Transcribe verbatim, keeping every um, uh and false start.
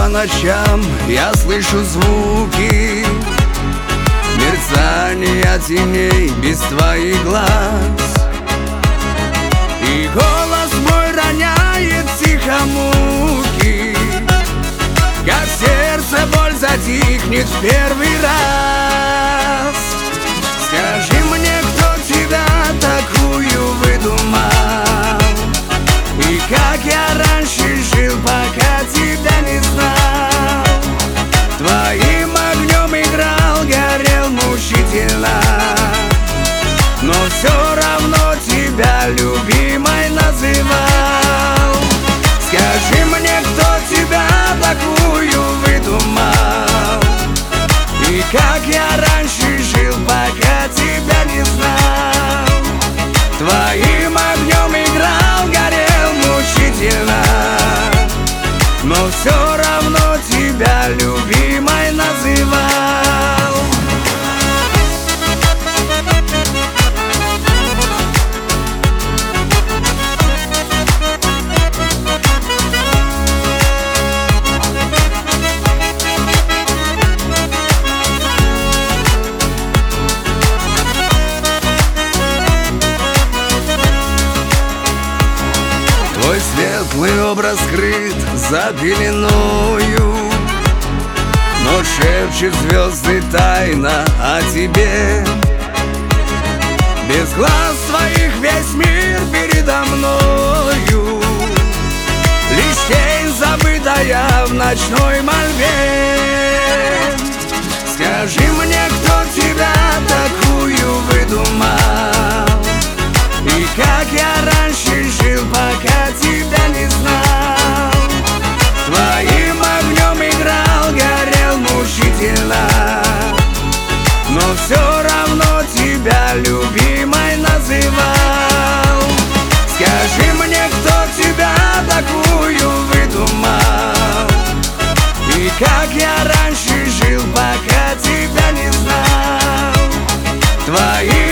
ночам я слышу звуки мерцания теней без твоих глаз, и голос мой роняет тихо муки, как в сердце боль затихнет в первый раз. Скажи мне, кто тебя такую выдумал, и как я раньше жил, пока тебя не знал. Твоим огнем играл, горел мучительно, но все равно тебя любимой называл. Скажи мне, кто тебя такую выдумал, и как я раньше жил, пока тебя не знал. Твоим огнем играл, горел мучительно, но все равно тебя любимой называл. Твой светлый образ скрыт за пеленою, но шепчет звезды тайна о тебе. Без глаз твоих весь мир передо мною, лишь тень, забытая в ночной мольбе. Скажи мне, кто тебя такую выдумал, и как я раньше жил, пока тебя не знал. Твоим огнем играл, горел мучительно, но все равно тебя любимой называл. Скажи мне, кто тебя такую выдумал, и как я раньше жил, пока тебя не знал. Твоим